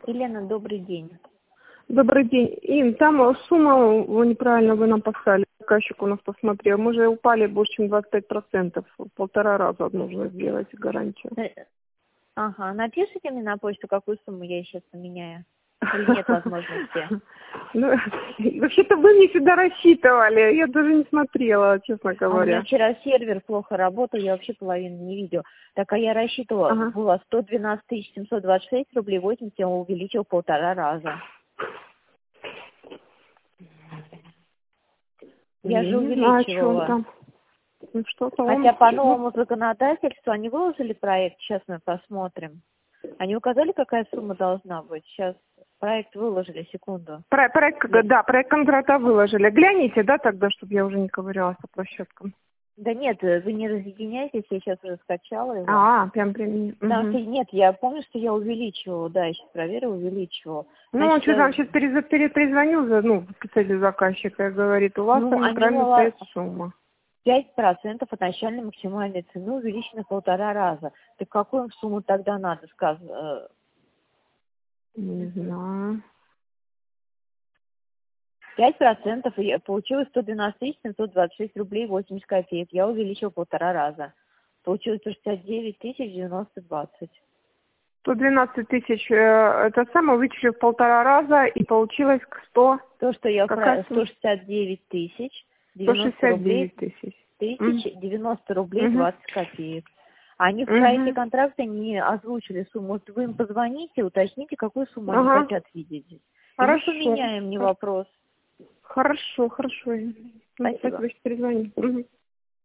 Елена, добрый день. Добрый день. Ин, там сумма неправильно вы нам поставили. Заказчик у нас посмотрел. Мы же упали больше, чем 25%. В 1,5 раза нужно сделать гарантию. Ага, напишите мне на почту, какую сумму я сейчас поменяю. Или нет возможности? Ну, вообще-то вы мне сюда рассчитывали. Я даже не смотрела, честно А у меня говоря. вчера сервер плохо работал, я вообще половину не видела. Так, а я рассчитывала, Ага. было 112 726 рублей 80, я увеличил 1,5 раза. Я же Не знаю, что он увеличивала. там. Ну, что-то он... Хотя по новому законодательству они выложили проект, сейчас мы посмотрим. Они указали, какая сумма должна быть. Сейчас проект выложили, секунду. Проект контракта выложили. Гляните, да, тогда, чтобы я уже не ковырялась по площадкам. Да нет, вы не разъединяйтесь, я сейчас уже скачала его. Прям. Потому Угу. что нет, я помню, что я увеличивала, да, я сейчас проверила, увеличивала. Ну, он Значит, что там сейчас перезвонил, специалист заказчика и говорит, у вас там они, неправильно мол, стоит сумма. 5% от начальной максимальной цены увеличено в 1,5 раза. Так какую сумму тогда надо сказать? Не знаю. 5% и получилось 112 726 рублей 80 копеек. Я увеличила в 1,5 раза. Получилось 169 9020. 112 тысяч, это самое, вычли в 1,5 раза, и получилось 100, То, что я какая сумма? 169 тысяч 90 рублей 169 тысяч. 90 рублей Угу. 20 копеек. Они в проекте Угу. контракта не озвучили сумму. Может, вы им позвоните, уточните, какую сумму они Ага. хотят видеть. И мы Хорошо. поменяем, не вопрос. Хорошо. Спасибо. Спасибо, что перезвонили. Угу.